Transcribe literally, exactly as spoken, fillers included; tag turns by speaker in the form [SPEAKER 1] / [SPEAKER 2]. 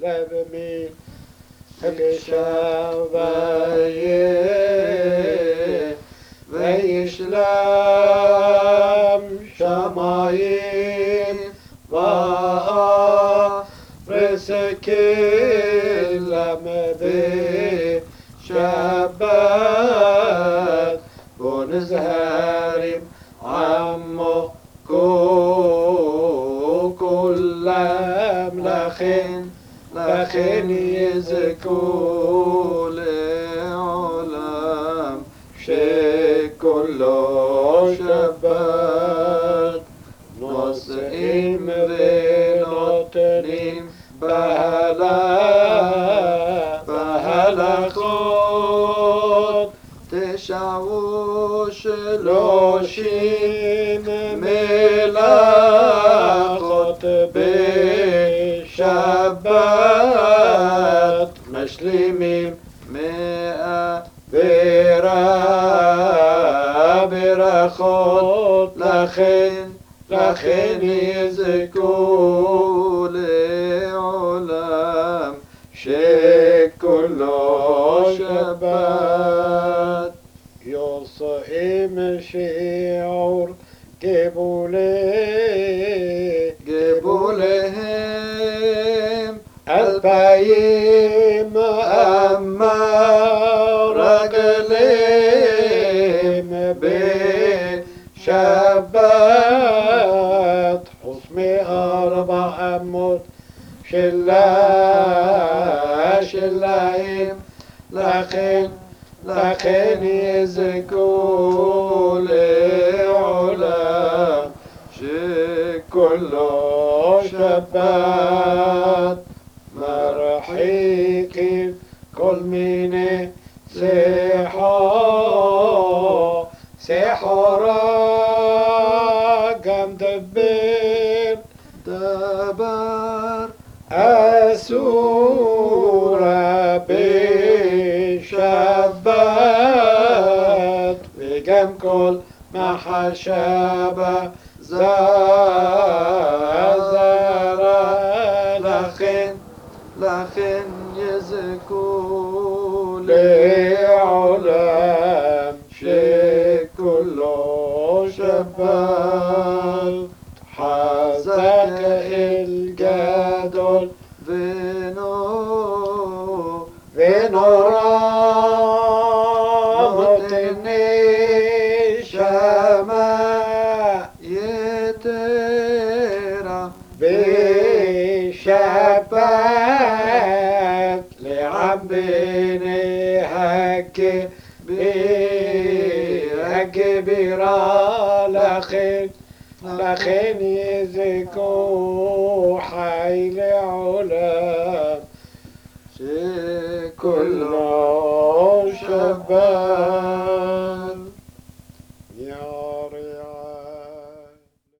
[SPEAKER 1] ربمي الشبايه ويشلم شمايم وارسك لمبي شبات ونزهرم عمو كل ملخين لخين يزكو لعلم شيء كله شبات نصئم ونطنم بهلا بهلا خود تشعوش لوشين ملاخت بشبات مسلمين مئة برا برا خود لخين لخين يزكو لعلم شيء كله شبات يصئم شعور قبوله قبولهم البايم أما رجلهم بشبات حصمي أربع أموت شلا شلاهم لخين لخين يزكو لعلا شي كله شبات مرحيك كل ميني سيحو سيحورا قام دبر دبر أسورة بشبات بقام كل ما حشابه زازرة لخين لخين يزكو لعلم شيء كله شبات حزك الجدول فينو فينو رامتني شما يترى بشبات لعبني هكي بهكي برا لخين لخين يزكو حي لعلم شي كله شباب.